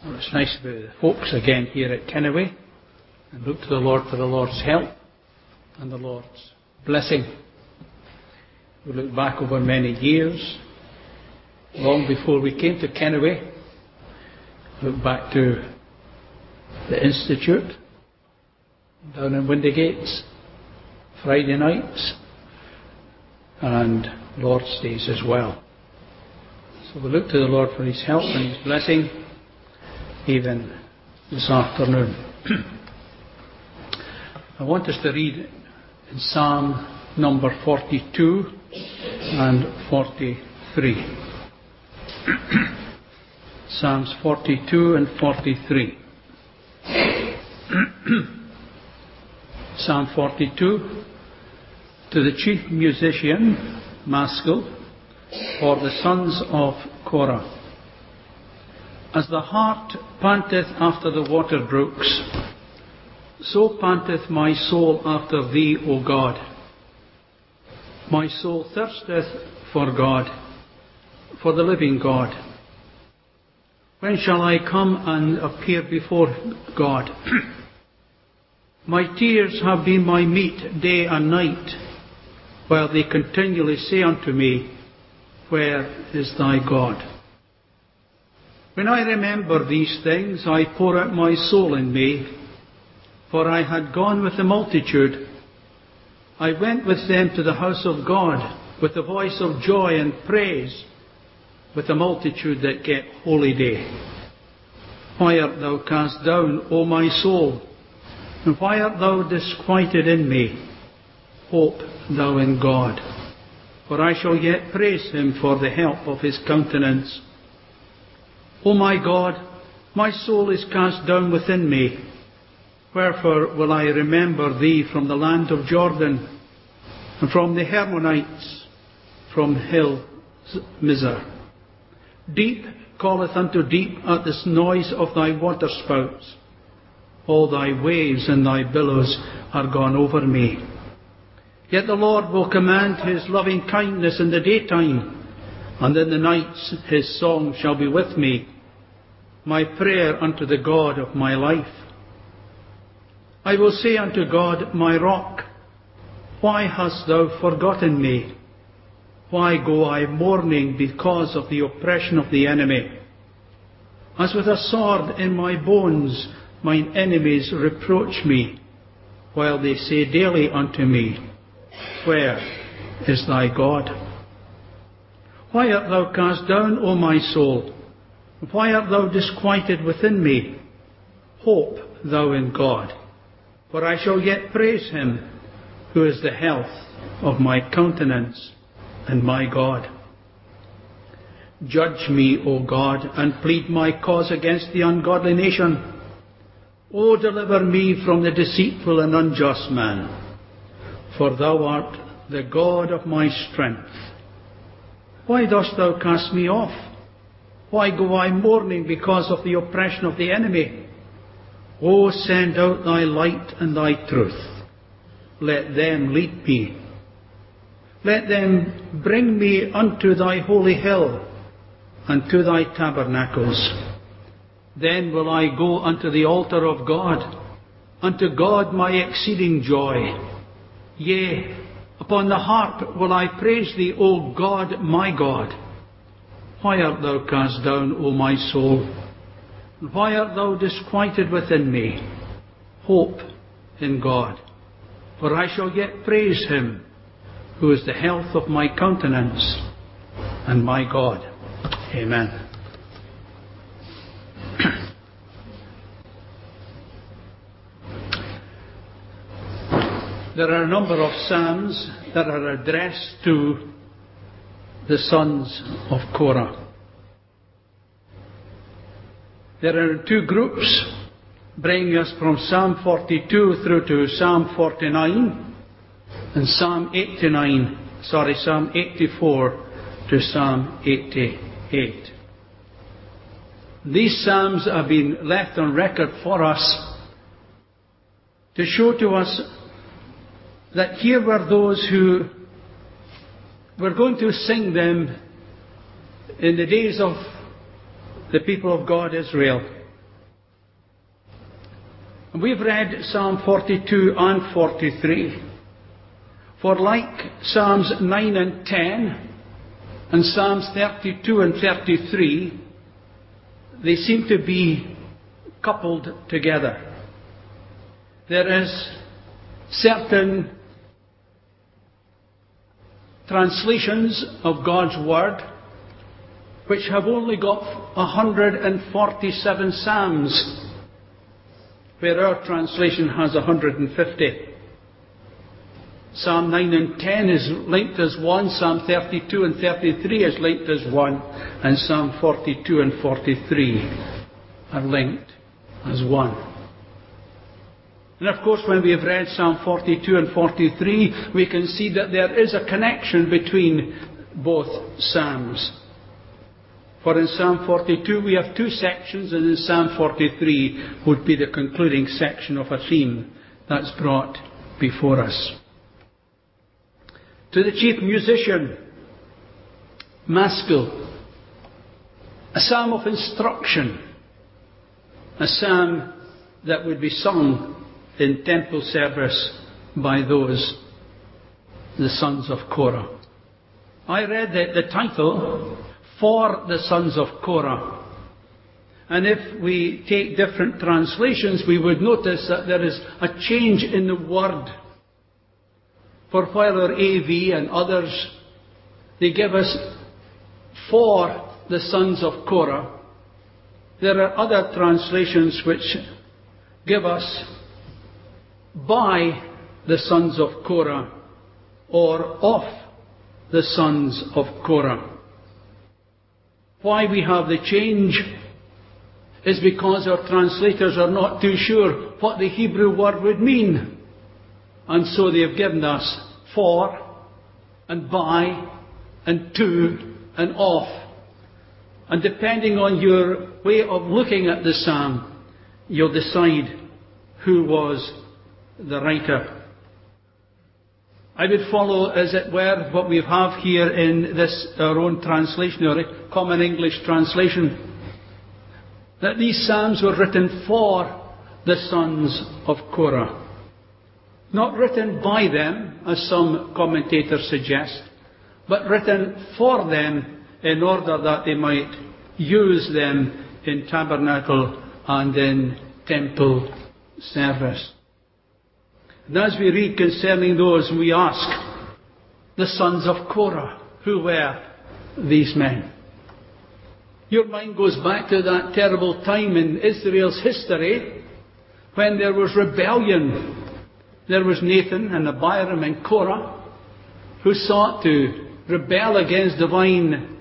Well, it's nice to be with the folks again here at Kennaway and look to the Lord for the Lord's help and the Lord's blessing. We look back over many years, long before we came to Kennaway. Look back to the Institute down in Windygates, Friday nights, and Lord's days as well. So we look to the Lord for His help and His blessing, even this afternoon. I want us to read in Psalm number 42 and 43. Psalms 42 and 43. Psalm 42. To the chief musician, Maskil, for the sons of Korah. As the hart panteth after the water brooks, so panteth my soul after thee, O God. My soul thirsteth for God, for the living God. When shall I come and appear before God? My tears have been my meat day and night, while they continually say unto me, Where is thy God? When I remember these things, I pour out my soul in me, for I had gone with the multitude. I went with them to the house of God, with the voice of joy and praise, with the multitude that kept holy day. Why art thou cast down, O my soul? And why art thou disquieted in me? Hope thou in God, for I shall yet praise Him for the help of His countenance. O my God, my soul is cast down within me. Wherefore will I remember Thee from the land of Jordan, and from the Hermonites, from hill Mizar. Deep calleth unto deep at this noise of Thy waterspouts. All Thy waves and Thy billows are gone over me. Yet the Lord will command His loving kindness in the daytime, and in the nights His song shall be with me, my prayer unto the God of my life. I will say unto God, my rock, Why hast thou forgotten me? Why go I mourning because of the oppression of the enemy? As with a sword in my bones, mine enemies reproach me, while they say daily unto me, Where is thy God? Why art thou cast down, O my soul? Why art thou disquieted within me? Hope thou in God, for I shall yet praise Him, who is the health of my countenance and my God. Judge me, O God, and plead my cause against the ungodly nation. O deliver me from the deceitful and unjust man, for thou art the God of my strength. Why dost thou cast me off? Why go I mourning because of the oppression of the enemy? O send out thy light and thy truth. Let them lead me. Let them bring me unto thy holy hill, and to thy tabernacles. Then will I go unto the altar of God, unto God my exceeding joy. Yea, upon the harp will I praise thee, O God, my God. Why art thou cast down, O my soul? Why art thou disquieted within me? Hope in God, for I shall yet praise Him, who is the health of my countenance and my God. Amen. There are a number of psalms that are addressed to the sons of Korah. There are two groups, bringing us from Psalm 42 through to Psalm 49, and Psalm 84 to Psalm 88. These psalms have been left on record for us to show to us that here were those who were going to sing them in the days of the people of God, Israel, And we've read Psalm 42 and 43. For like Psalms 9 and 10, and Psalms 32 and 33, they seem to be coupled together. There is certain translations of God's Word which have only got 147 Psalms, where our translation has 150. Psalm 9 and 10 is linked as one, Psalm 32 and 33 is linked as one, and Psalm 42 and 43 are linked as one. And of course, when we have read Psalm 42 and 43, we can see that there is a connection between both Psalms. For in Psalm 42 we have two sections, and in Psalm 43 would be the concluding section of a theme that's brought before us. To the chief musician, Maskil, a psalm of instruction, a psalm that would be sung in temple service by those, the sons of Korah. I read the title, For the Sons of Korah. And if we take different translations, we would notice that there is a change in the word. For while our AV and others, they give us for the sons of Korah, there are other translations which give us by the sons of Korah or of the sons of Korah. Why we have the change is because our translators are not too sure what the Hebrew word would mean. And so they have given us for, and by, and to, and of. And depending on your way of looking at the psalm, you'll decide who was the writer. I would follow, as it were, what we have here in this, our own translation, or Common English translation, that these psalms were written for the sons of Korah. Not written by them, as some commentators suggest, but written for them in order that they might use them in tabernacle and in temple service. And as we read concerning those, we ask, the sons of Korah, who were these men? Your mind goes back to that terrible time in Israel's history when there was rebellion. There was Nathan and Abiram and Korah who sought to rebel against divine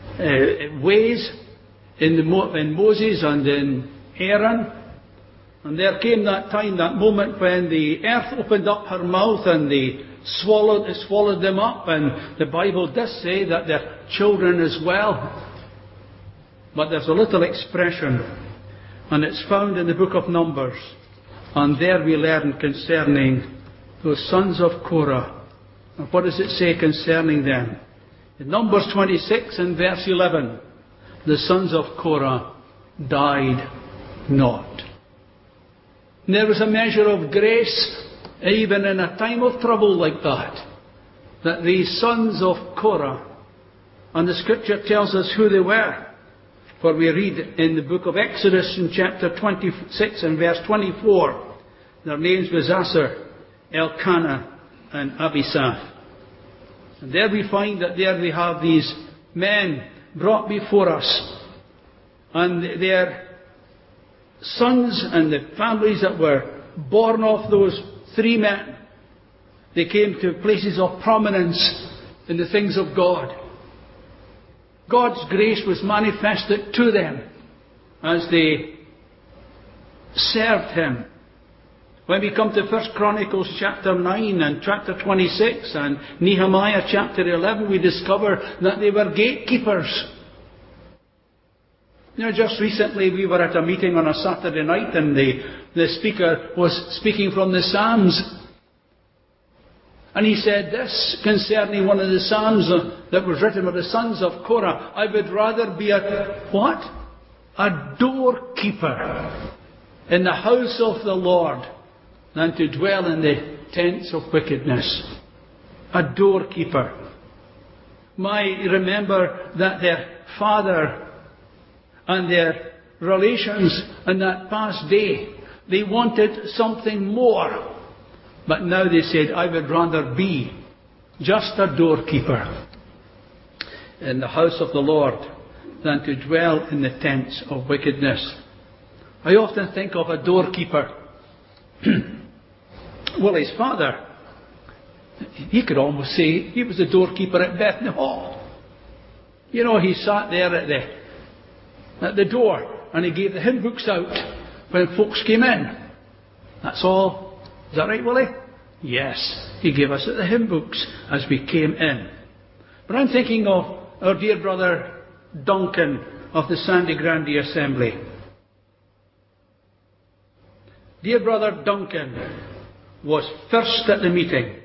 ways in Moses and in Aaron. And there came that time, that moment when the earth opened up her mouth and they swallowed them up. And the Bible does say that their children as well. But there's a little expression, and it's found in the book of Numbers. And there we learn concerning those sons of Korah. And what does it say concerning them? In Numbers 26 and verse 11, the sons of Korah died not. And there was a measure of grace, even in a time of trouble like that these sons of Korah, and the scripture tells us who they were. For we read in the book of Exodus in chapter 26 and verse 24, their names was Asher, Elkanah, and Abisaph. And there we find that there we have these men brought before us, and their sons and the families that were born of those three men. They came to places of prominence in the things of God. God's grace was manifested to them as they served Him. When we come to 1 Chronicles chapter 9 and chapter 26 and Nehemiah chapter 11, we discover that they were gatekeepers. Just recently we were at a meeting on a Saturday night, and the speaker was speaking from the Psalms. And he said this concerning one of the Psalms that was written by the sons of Korah: I would rather be a what? A doorkeeper in the house of the Lord than to dwell in the tents of wickedness. A doorkeeper. Remember that their father and their relations in that past day, they wanted something more. But now they said, I would rather be just a doorkeeper in the house of the Lord than to dwell in the tents of wickedness. I often think of a doorkeeper. Well, his father, he could almost say he was the doorkeeper at Bethany Hall. You know, he sat there at the door and he gave the hymn books out when folks came in. That's all. Is that right, Willie? Yes. He gave us the hymn books as we came in. But I'm thinking of our dear brother Duncan of the Sandy Grande Assembly. Dear brother Duncan was first at the meeting.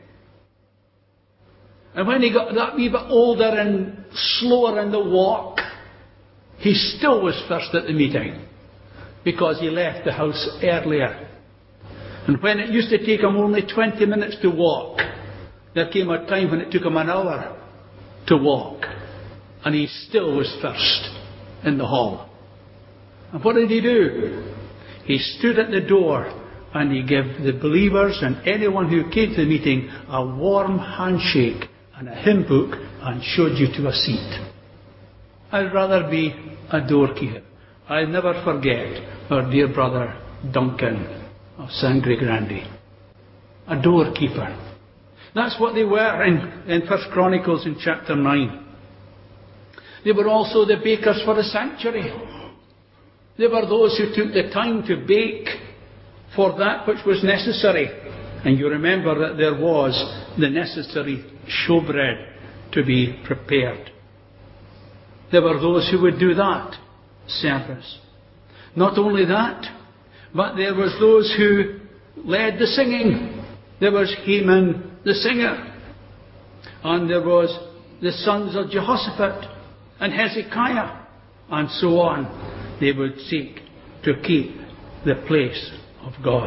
And when he got that wee bit older and slower in the walk, he still was first at the meeting because he left the house earlier. And when it used to take him only 20 minutes to walk, there came a time when it took him an hour to walk. And he still was first in the hall. And what did he do? He stood at the door and he gave the believers and anyone who came to the meeting a warm handshake and a hymn book and showed you to a seat. I'd rather be a doorkeeper. I'll never forget our dear brother Duncan of Sangre Grande. A doorkeeper. That's what they were in 1 Chronicles in chapter 9. They were also the bakers for the sanctuary. They were those who took the time to bake for that which was necessary. And you remember that there was the necessary showbread to be prepared. There were those who would do that service. Not only that, but there was those who led the singing. There was Heman the singer. And there was the sons of Jehoshaphat and Hezekiah. And so on. They would seek to keep the place of God.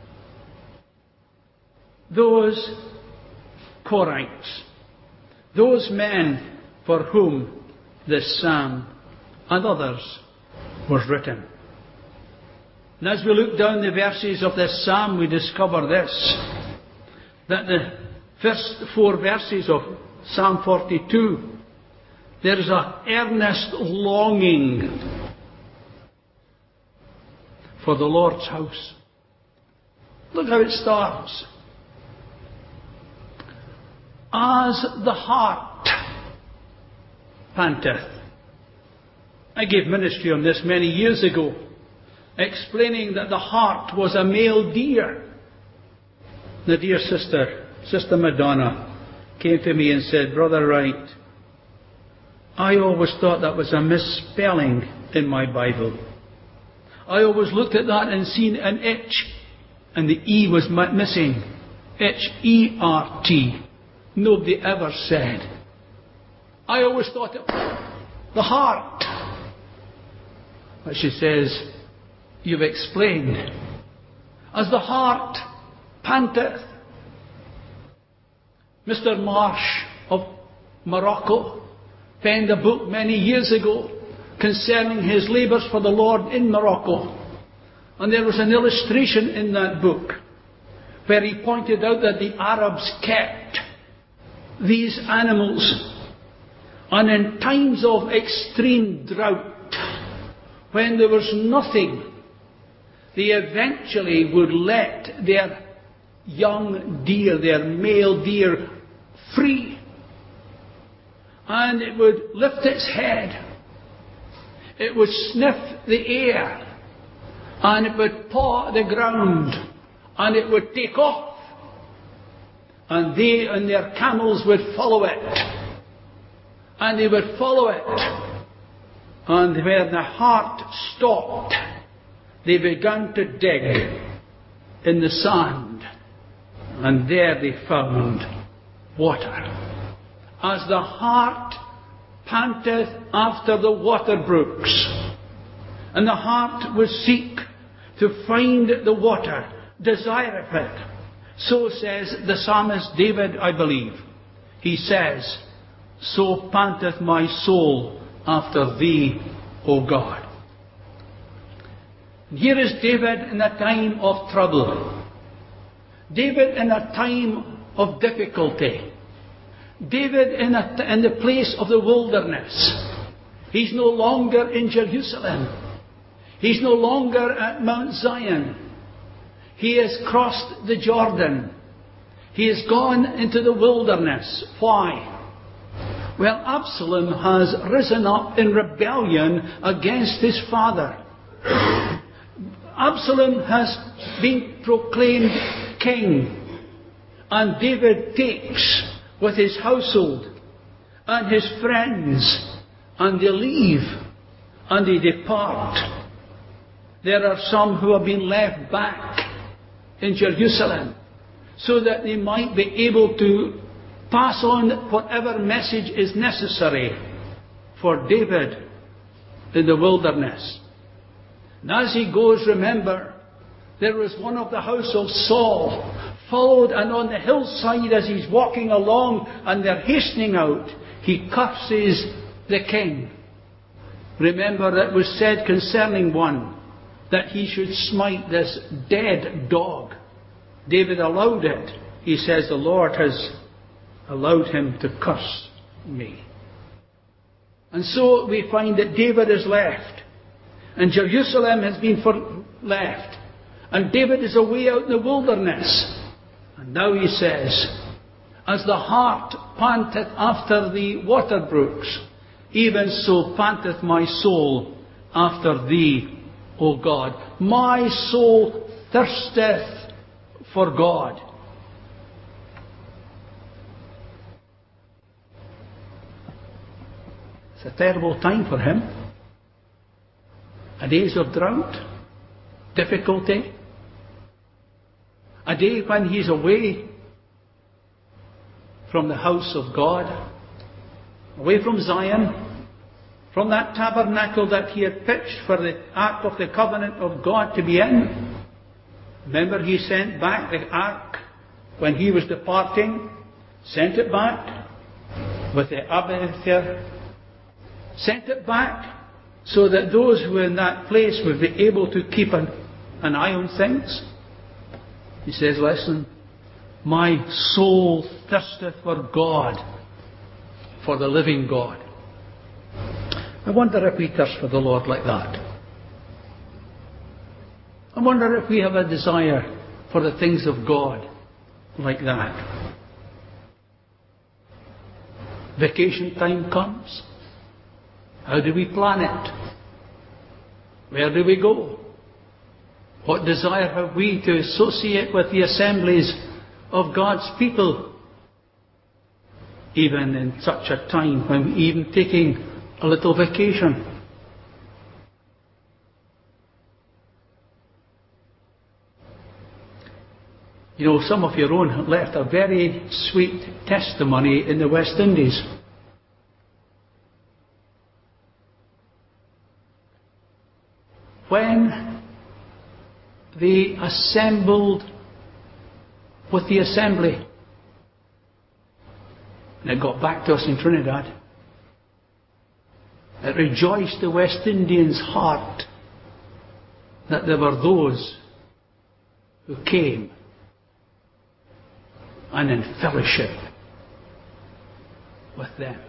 Those Korhites, those men for whom this psalm and others was written. And as we look down the verses of this psalm, we discover this, that the first 4 verses of Psalm 42, there is an earnest longing for the Lord's house. Look how it starts. As the hart panteth. I gave ministry on this many years ago, explaining that the hart was a male deer. The dear Sister Madonna, came to me and said, Brother Wright, I always thought that was a misspelling in my Bible. I always looked at that and seen an H, and the E was missing. H-E-R-T. Nobody ever said. I always thought it the heart. But she says, you've explained. As the heart panteth. Mr. Marsh of Morocco penned a book many years ago concerning his labours for the Lord in Morocco. And there was an illustration in that book where he pointed out that the Arabs kept these animals, and in times of extreme drought, when there was nothing, they eventually would let their young deer, their male deer, free. And it would lift its head. It would sniff the air. And it would paw the ground. And it would take off. And they and their camels would follow it. And they would follow it. And where the hart stopped, they began to dig in the sand. And there they found water. As the hart panteth after the water brooks, and the hart would seek to find the water, desireth it. So says the psalmist David, I believe. He says, so panteth my soul after thee, O God. Here is David in a time of trouble. David in a time of difficulty. David in the place of the wilderness. He's no longer in Jerusalem. He's no longer at Mount Zion. He has crossed the Jordan. He has gone into the wilderness. Why? Well, Absalom has risen up in rebellion against his father. Absalom has been proclaimed king. And David takes with his household and his friends, and they leave and they depart. There are some who have been left back in Jerusalem so that they might be able to pass on whatever message is necessary for David in the wilderness. And as he goes, remember, there was one of the house of Saul, followed, and on the hillside as he's walking along and they're hastening out, he curses the king. Remember, it was said concerning one that he should smite this dead dog. David allowed it. He says, the Lord has allowed him to curse me. And so we find that David is left. And Jerusalem has been left. And David is away out in the wilderness. And now he says, as the hart panteth after the water brooks, even so panteth my soul after thee, O God. My soul thirsteth for God. It's a terrible time for him. A days of drought, difficulty. A day when he's away from the house of God, away from Zion, from that tabernacle that he had pitched for the ark of the covenant of God to be in. Remember, he sent back the ark when he was departing, sent it back with the Abiathar, sent it back so that those who were in that place would be able to keep an eye on things. He says, listen, my soul thirsteth for God, for the living God. I wonder if we thirst for the Lord like that. I wonder if we have a desire for the things of God like that. Vacation time comes. How do we plan it? Where do we go? What desire have we to associate with the assemblies of God's people? Even in such a time when we're even taking a little vacation. You know, some of your own left a very sweet testimony in the West Indies. When they assembled with the assembly, and it got back to us in Trinidad, it rejoiced the West Indians' heart that there were those who came and in fellowship with them.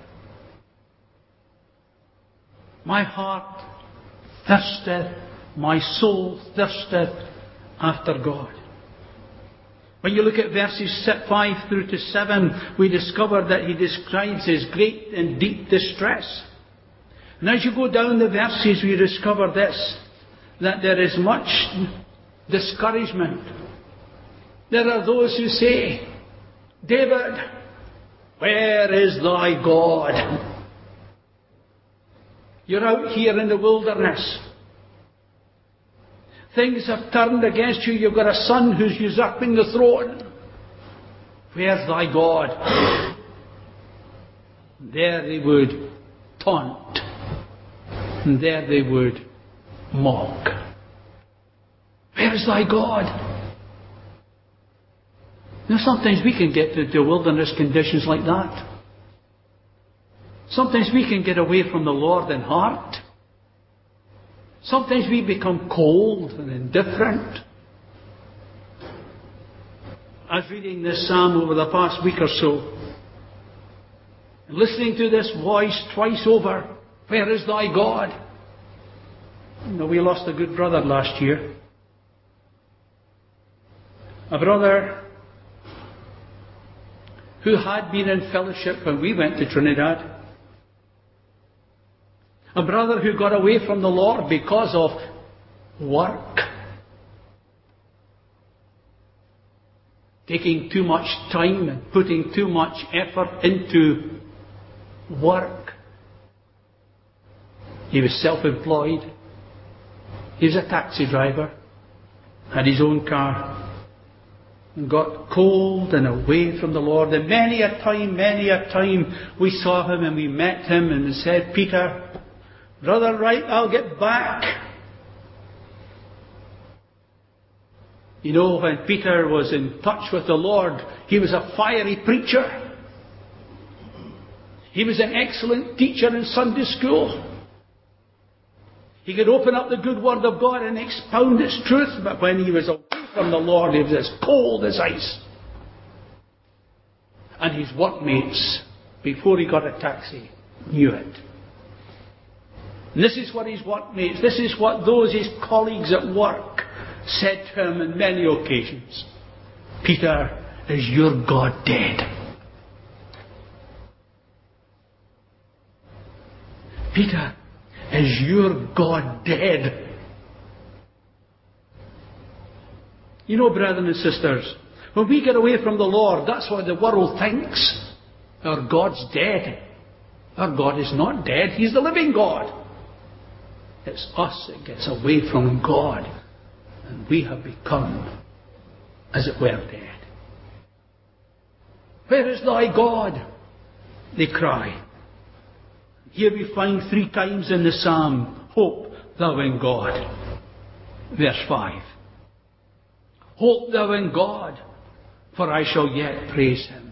My heart thirsteth, my soul thirsteth after God. When you look at verses 5 through to 7, we discover that he describes his great and deep distress. And as you go down the verses, we discover this, that there is much discouragement. There are those who say, David, where is thy God? You're out here in the wilderness. Things have turned against you. You've got a son who's usurping the throne. Where's thy God? There they would taunt. And there they would mock. Where is thy God? Now sometimes we can get to wilderness conditions like that. Sometimes we can get away from the Lord in heart. Sometimes we become cold and indifferent. I was reading this psalm over the past week or so, and listening to this voice twice over, where is thy God? You know, we lost a good brother last year. A brother who had been in fellowship when we went to Trinidad. A brother who got away from the Lord because of work. Taking too much time and putting too much effort into work. He was self-employed. He was a taxi driver. Had his own car. And got cold and away from the Lord. And many a time we saw him and we met him and we said, Peter, Brother Wright, I'll get back. You know, when Peter was in touch with the Lord, he was a fiery preacher. He was an excellent teacher in Sunday school. He could open up the good word of God and expound its truth, but when he was away from the Lord, he was as cold as ice. And his workmates, before he got a taxi, knew it. And this is what his workmates, this is what those his colleagues at work said to him on many occasions. Peter, is your God dead? Peter, is your God dead? You know, brethren and sisters, when we get away from the Lord, that's what the world thinks. Our God's dead. Our God is not dead. He's the living God. It's us that gets away from God. And we have become, as it were, dead. Where is thy God? They cry. Here we find 3 times in the psalm, hope thou in God. Verse 5. Hope thou in God, for I shall yet praise him.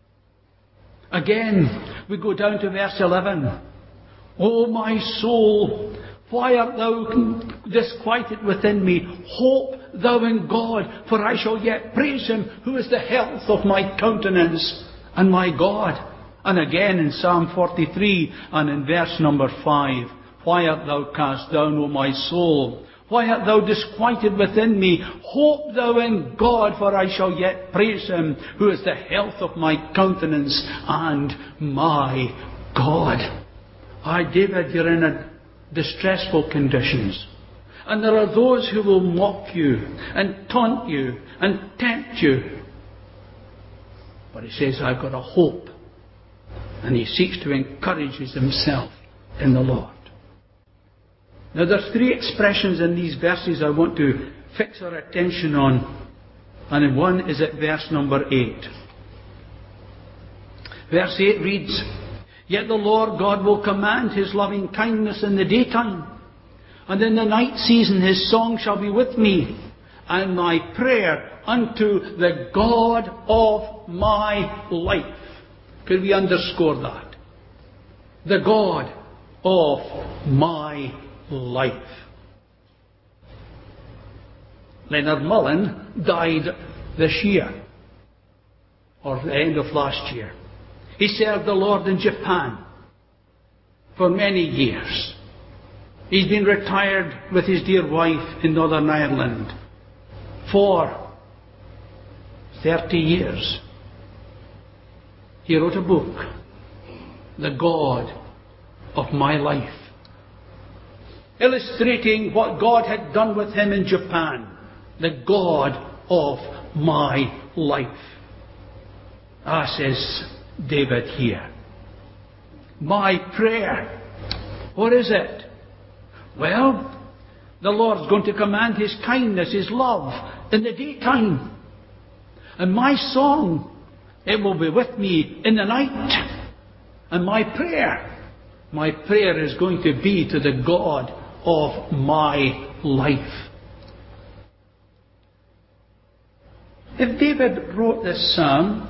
Again, we go down to verse 11. O my soul, why art thou disquieted within me? Hope thou in God, for I shall yet praise him, who is the health of my countenance and my God. And again in Psalm 43 and in verse number 5. Why art thou cast down, O my soul? Why art thou disquieted within me? Hope thou in God, for I shall yet praise him, who is the health of my countenance and my God. David, you're in a distressful conditions. And there are those who will mock you and taunt you and tempt you. But he says, I've got a hope. And he seeks to encourage himself in the Lord. Now there's 3 expressions in these verses I want to fix our attention on. And one is at verse number 8. Verse 8 reads, Yet the Lord God will command his loving kindness in the daytime, and in the night season his song shall be with me, and my prayer unto the God of my life. Could we underscore that? The God of my life. Leonard Mullen died this year, or the end of last year. He served the Lord in Japan for many years. He's been retired with his dear wife in Northern Ireland for 30 years. He wrote a book, The God of My Life, illustrating what God had done with him in Japan. The God of my life. Says David here. My prayer. What is it? Well, the Lord's going to command his kindness, his love in the daytime. And my song, it will be with me in the night. And my prayer is going to be to the God of my life. if David wrote this psalm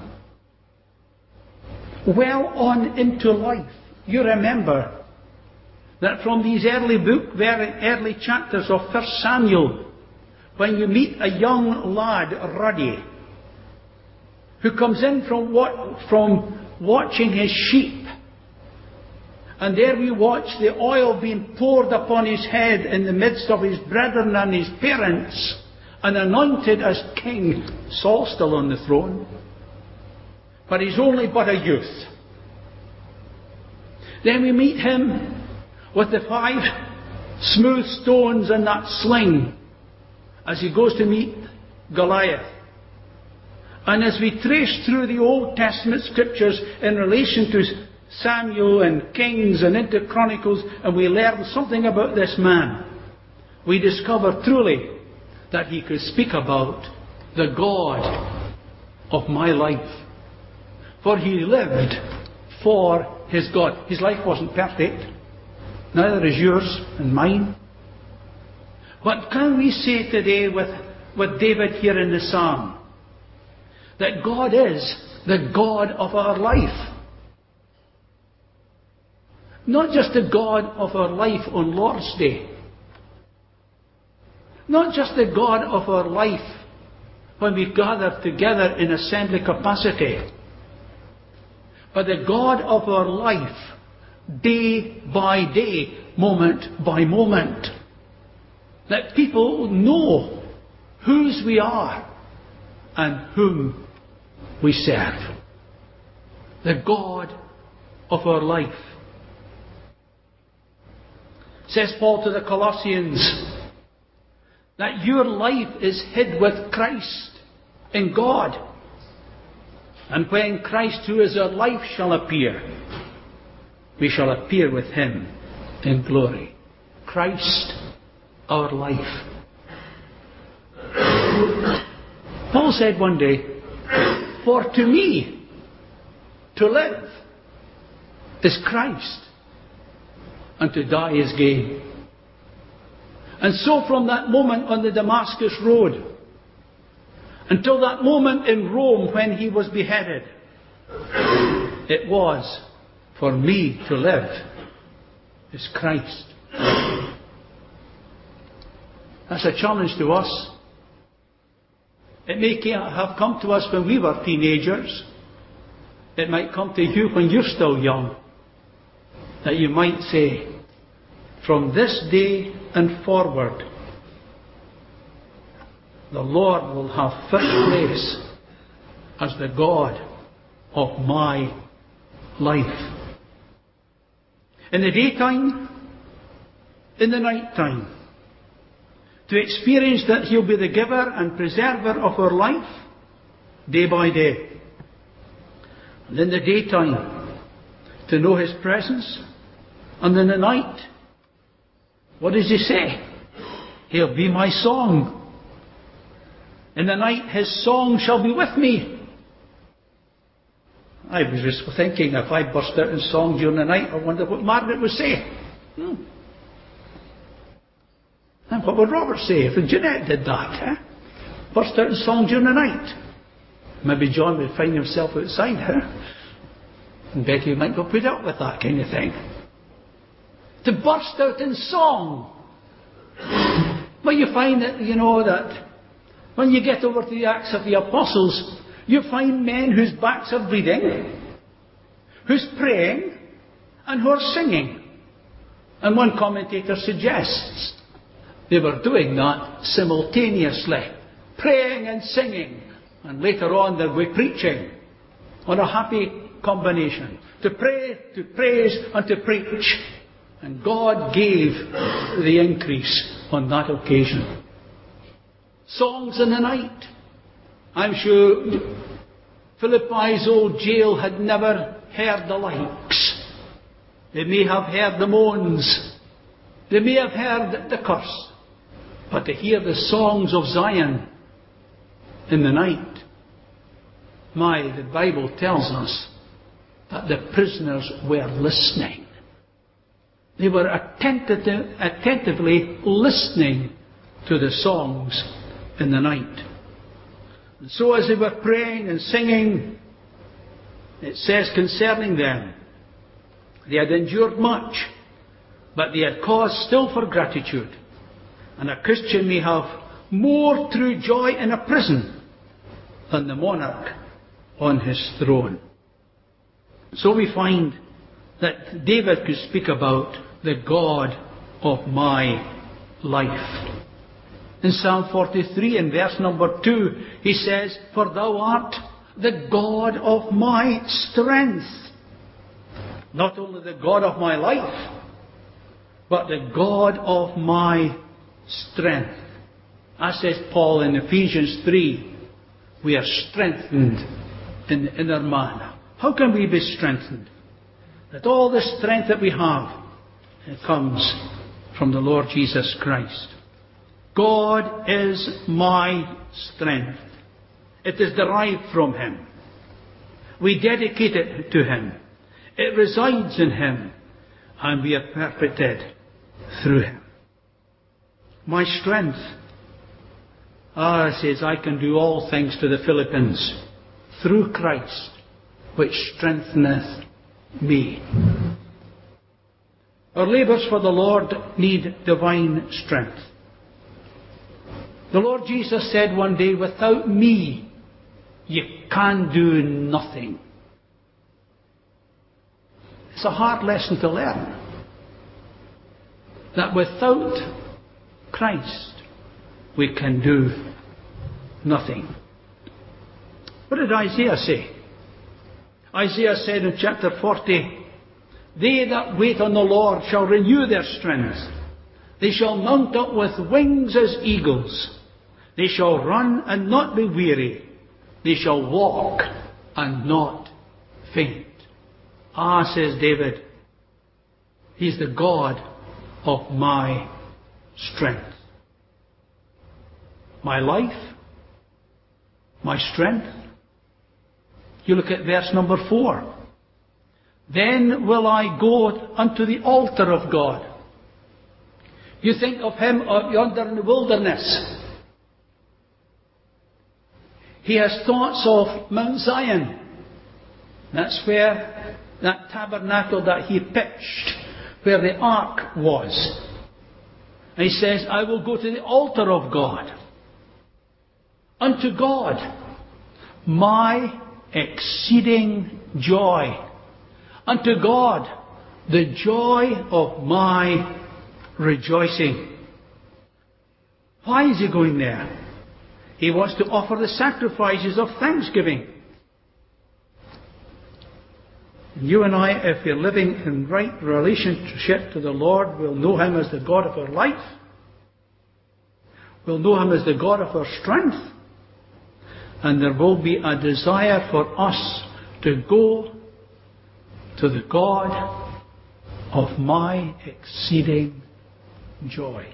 well on into life, you remember that from these very early chapters of 1 Samuel, when you meet a young lad, Ruddy, who comes in from watching his sheep, and there we watch the oil being poured upon his head in the midst of his brethren and his parents, and anointed as king. Saul's still on the throne, but he's only but a youth. Then we meet him with the 5 smooth stones and that sling as he goes to meet Goliath. And as we trace through the Old Testament scriptures in relation to Samuel and Kings and into Chronicles, and we learn something about this man, we discover truly that he could speak about the God of my life. For he lived for his God. His life wasn't perfect. Neither is yours and mine. But can we say today with David here in the psalm, that God is the God of our life? Not just the God of our life on Lord's Day. Not just the God of our life when we gather together in assembly capacity, but the God of our life day by day, moment by moment. That people know whose we are and whom we serve. The God of our life. Says Paul to the Colossians, that your life is hid with Christ in God. And when Christ, who is our life, shall appear, we shall appear with him in glory. Christ, our life. Paul said one day, for to me, to live is Christ, and to die is gain. And so from that moment on the Damascus Road, until that moment in Rome when he was beheaded, it was, for me to live is Christ. That's a challenge to us. It may have come to us when we were teenagers. It might come to you when you're still young. That you might say, from this day and forward, the Lord will have first place as the God of my life. In the daytime, in the night time, to experience that He'll be the giver and preserver of our life day by day. And in the daytime, to know His presence. And in the night, what does He say? He'll be my song. In the night, His song shall be with me. I was just thinking, if I burst out in song during the night, I wonder what Margaret would say. And what would Robert say if Jeanette did that? Burst out in song during the night. Maybe John would find himself outside her. And Becky might go put up with that kind of thing. To burst out in song. But you find that, that when you get over to the Acts of the Apostles, you find men whose backs are bleeding, who's praying, and who are singing. And one commentator suggests they were doing that simultaneously, praying and singing, and later on they'll be preaching. What a happy combination. To pray, to praise, and to preach. And God gave the increase on that occasion. Songs in the night. I'm sure Philippi's old jail had never heard the likes. They may have heard the moans. They may have heard the curse. But to hear the songs of Zion in the night, the Bible tells us that the prisoners were listening. They were attentively listening to the songs in the night. And so as they were praying and singing, it says concerning them, they had endured much, but they had cause still for gratitude. And a Christian may have more true joy in a prison than the monarch on his throne. So we find that David could speak about the God of my life. In Psalm 43 in verse number 2, he says, "For thou art the God of my strength." Not only the God of my life, but the God of my strength. As says Paul in Ephesians 3, we are strengthened in the inner man. How can we be strengthened? That all the strength that we have, it comes from the Lord Jesus Christ. God is my strength. It is derived from Him. We dedicate it to Him. It resides in Him. And we are perfected through Him. My strength. It says, I can do all things to the Philippians through Christ, which strengtheneth me. Our labours for the Lord need divine strength. The Lord Jesus said one day, "Without me, you can do nothing." It's a hard lesson to learn. That without Christ, we can do nothing. What did Isaiah say? Isaiah said in chapter 40, "They that wait on the Lord shall renew their strength. They shall mount up with wings as eagles. They shall run and not be weary. They shall walk and not faint." Says David, He's the God of my strength. My life, my strength. You look at verse number 4. "Then will I go unto the altar of God." You think of Him up yonder in the wilderness. He has thoughts of Mount Zion. That's where that tabernacle that He pitched, where the ark was. And He says, "I will go to the altar of God." Unto God, my exceeding joy. Unto God, the joy of my rejoicing. Why is He going there? He wants to offer the sacrifices of thanksgiving. You and I, if we're living in right relationship to the Lord, will know Him as the God of our life. We'll know Him as the God of our strength. And there will be a desire for us to go to the God of my exceeding joy.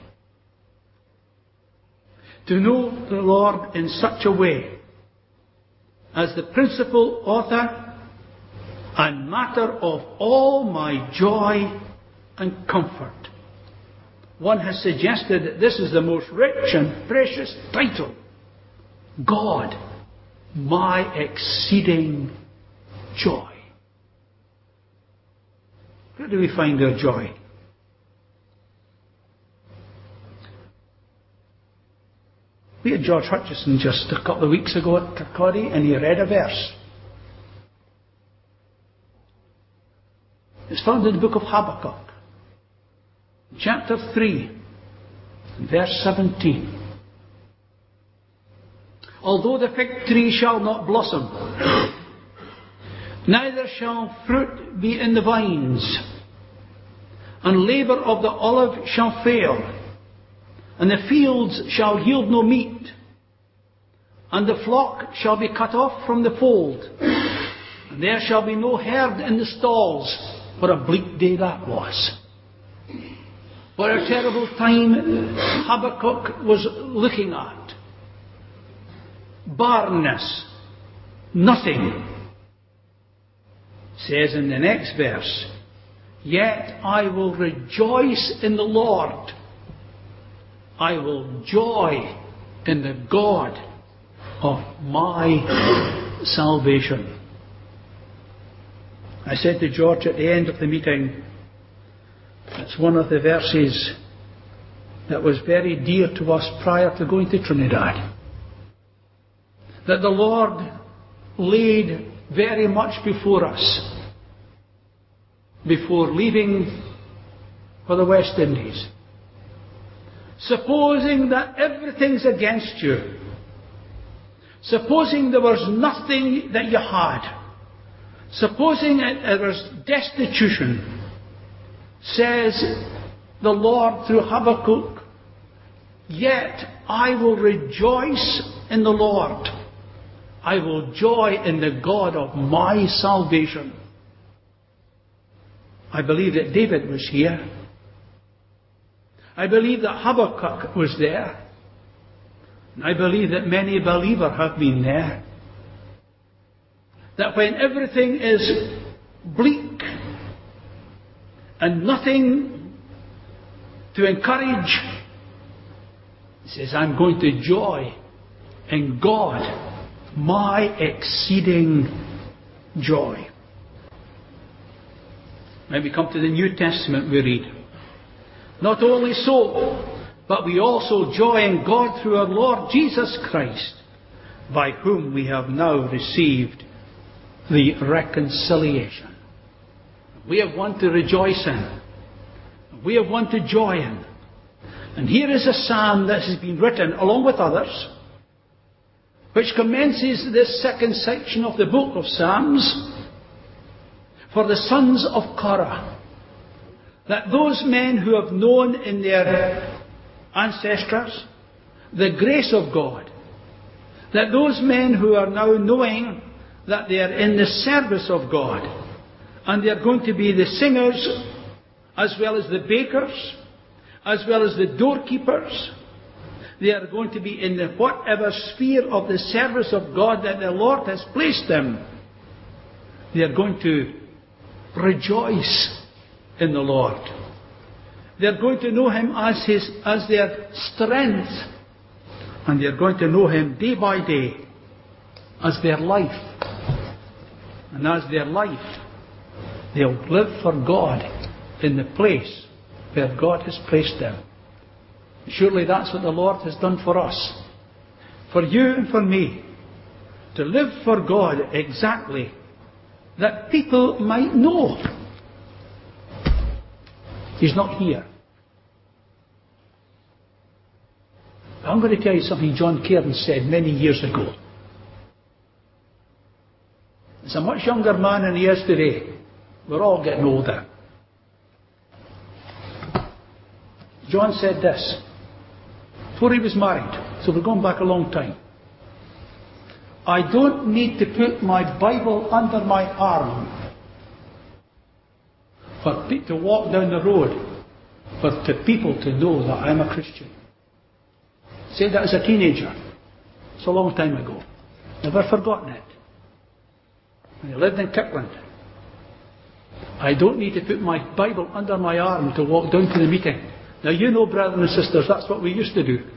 To know the Lord in such a way as the principal author and matter of all my joy and comfort. One has suggested that this is the most rich and precious title. God, my exceeding joy. Where do we find our joy? We had George Hutchison just a couple of weeks ago at Kirkcaldy, and he read a verse. It's found in the book of Habakkuk, chapter 3, verse 17. "Although the fig tree shall not blossom, neither shall fruit be in the vines, and labour of the olive shall fail, and the fields shall yield no meat, and the flock shall be cut off from the fold, and there shall be no herd in the stalls." What a bleak day that was. What a terrible time Habakkuk was looking at. Barrenness. Nothing. Says in the next verse, "Yet I will rejoice in the Lord. I will joy in the God of my salvation. I said to George at the end of the meeting, it's one of the verses that was very dear to us prior to going to Trinidad. That the Lord laid very much before us before leaving for the West Indies. Supposing that everything's against you, supposing there was nothing that you had, supposing there was destitution, says the Lord through Habakkuk, yet I will rejoice in the Lord. I will joy in the God of my salvation. I believe that David was here. I believe that Habakkuk was there. I believe that many believers have been there. That when everything is bleak and nothing to encourage, he says, I'm going to joy in God, my exceeding joy. When we come to the New Testament, we read, not only so, but we also joy in God through our Lord Jesus Christ, by whom we have now received the reconciliation. We have one to rejoice in. We have one to joy in. And here is a psalm that has been written, along with others, which commences this second section of the book of Psalms, for the sons of Korah. That those men who have known in their ancestors the grace of God, that those men who are now knowing that they are in the service of God, and they are going to be the singers, as well as the bakers, as well as the doorkeepers. They are going to be in the whatever sphere of the service of God that the Lord has placed them. They are going to rejoice in the Lord. They are going to know Him as their strength, and they are going to know Him day by day as their life. And as their life, they'll live for God in the place where God has placed them. Surely that's what the Lord has done for us. For you and for me. To live for God exactly. That people might know He's not here. I'm going to tell you something John Cairn said many years ago. He's a much younger man than he is today. We're all getting older. John said this before he was married, so we're going back a long time. I don't need to put my Bible under my arm to walk down the road for people to know that I'm a Christian. He said that as a teenager. It's a long time ago. Never forgotten it. When he lived in Kirkland. I don't need to put my Bible under my arm to walk down to the meeting. Now you know, brothers and sisters, that's what we used to do.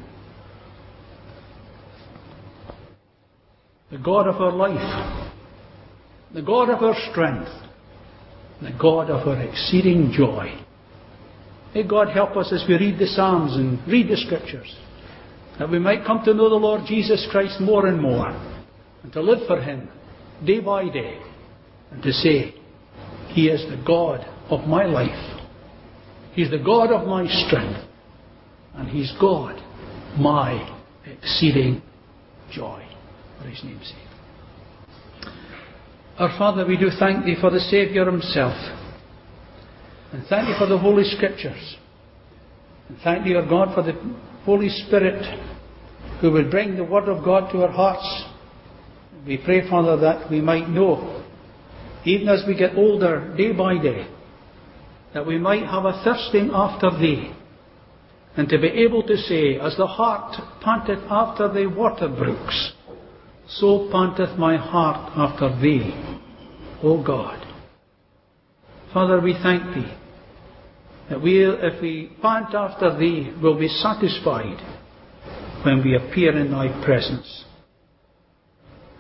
The God of our life, the God of our strength, the God of our exceeding joy. May God help us as we read the Psalms and read the Scriptures, that we might come to know the Lord Jesus Christ more and more, and to live for Him day by day, and to say, He is the God of my life. He's the God of my strength. And He's God, my exceeding joy. For His name's sake. Our Father, we do thank Thee for the Saviour Himself. And thank Thee for the Holy Scriptures. And thank Thee, our God, for the Holy Spirit who will bring the Word of God to our hearts. We pray, Father, that we might know, even as we get older, day by day, that we might have a thirsting after Thee, and to be able to say, as the hart panteth after the water brooks, so panteth my heart after Thee, O God. Father, we thank Thee, that if we pant after Thee, we'll be satisfied when we appear in Thy presence.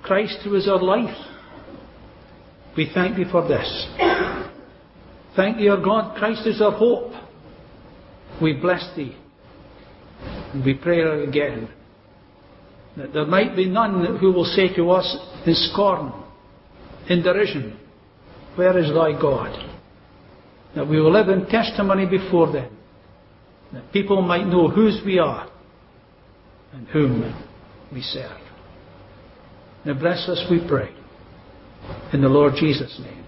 Christ who is our life. We thank Thee for this. Thank Thee, our God, Christ is our hope. We bless Thee. And we pray again that there might be none who will say to us in scorn, in derision, where is Thy God? That we will live in testimony before them, that people might know whose we are and whom we serve. Now bless us, we pray, in the Lord Jesus' name.